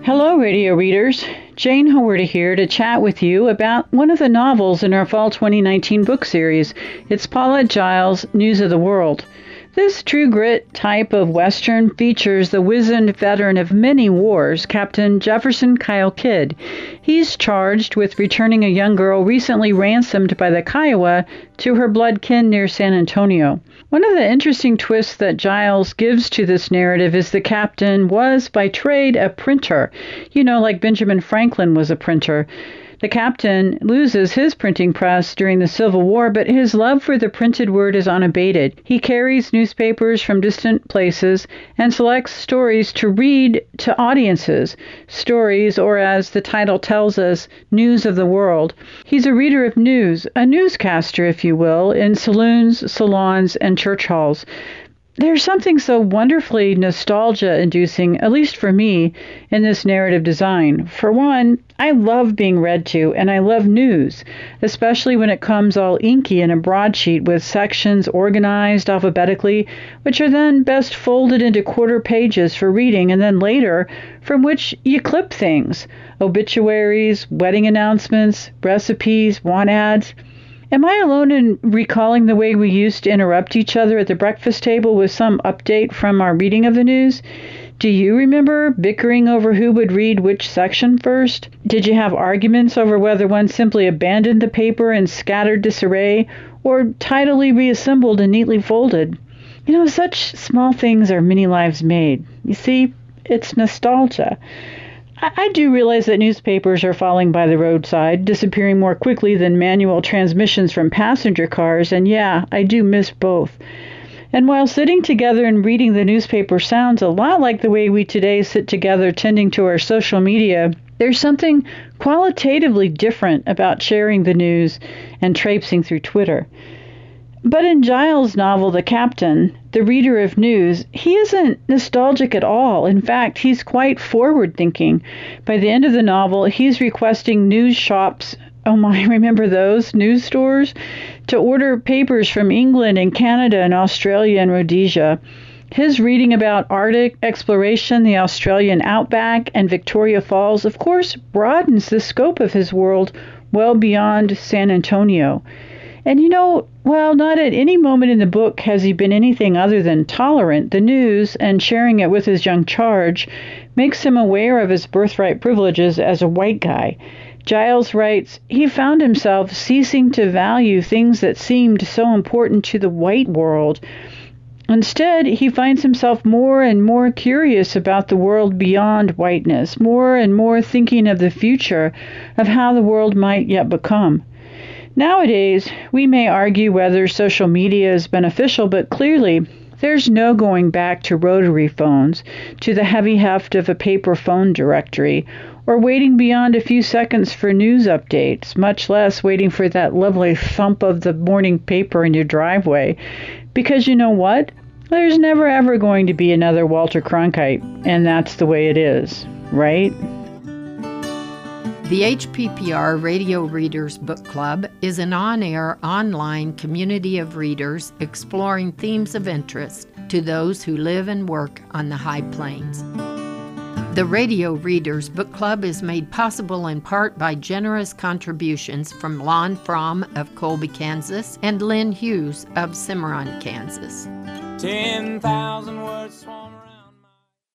Hello, radio readers. Jane Hawarda here to chat with you about one of the novels in our Fall 2019 book series. It's Paulette Jiles' News of the World. This true grit type of Western features the wizened veteran of many wars, Captain Jefferson Kyle Kidd. He's charged with returning a young girl recently ransomed by the Kiowa to her blood kin near San Antonio. One of the interesting twists that Jiles gives to this narrative is the captain was, by trade, a printer. You know, like Benjamin Franklin was a printer. The captain loses his printing press during the Civil War, but his love for the printed word is unabated. He carries newspapers from distant places and selects stories to read to audiences. Stories, or as the title tells us, news of the world. He's a reader of news, a newscaster, if you will, in saloons, salons, and church halls. There's something so wonderfully nostalgia-inducing, at least for me, in this narrative design. For one, I love being read to, and I love news, especially when it comes all inky in a broadsheet with sections organized alphabetically, which are then best folded into quarter pages for reading, and then later, from which you clip things: obituaries, wedding announcements, recipes, want ads. Am I alone in recalling the way we used to interrupt each other at the breakfast table with some update from our reading of the news? Do you remember bickering over who would read which section first? Did you have arguments over whether one simply abandoned the paper in scattered disarray or tidily reassembled and neatly folded? You know, such small things are many lives made. You see, it's nostalgia. I do realize that newspapers are falling by the roadside, disappearing more quickly than manual transmissions from passenger cars, and yeah, I do miss both. And while sitting together and reading the newspaper sounds a lot like the way we today sit together tending to our social media, there's something qualitatively different about sharing the news and traipsing through Twitter. But in Jiles' novel, The Captain, the reader of news, he isn't nostalgic at all. In fact, he's quite forward-thinking. By the end of the novel, he's requesting news shops, oh my, remember those, news stores, to order papers from England and Canada and Australia and Rhodesia. His reading about Arctic exploration, the Australian outback, and Victoria Falls, of course, broadens the scope of his world well beyond San Antonio. And you know, while not at any moment in the book has he been anything other than tolerant, the news, and sharing it with his young charge, makes him aware of his birthright privileges as a white guy. Jiles writes, he found himself ceasing to value things that seemed so important to the white world. Instead, he finds himself more and more curious about the world beyond whiteness, more and more thinking of the future, of how the world might yet become. Nowadays, we may argue whether social media is beneficial, but clearly there's no going back to rotary phones, to the heavy heft of a paper phone directory, or waiting beyond a few seconds for news updates, much less waiting for that lovely thump of the morning paper in your driveway. Because you know what? There's never ever going to be another Walter Cronkite, and that's the way it is, right? The HPPR Radio Readers Book Club is an on-air, online community of readers exploring themes of interest to those who live and work on the High Plains. The Radio Readers Book Club is made possible in part by generous contributions from Lon Fromm of Colby, Kansas, and Lynn Hughes of Cimarron, Kansas. 10,000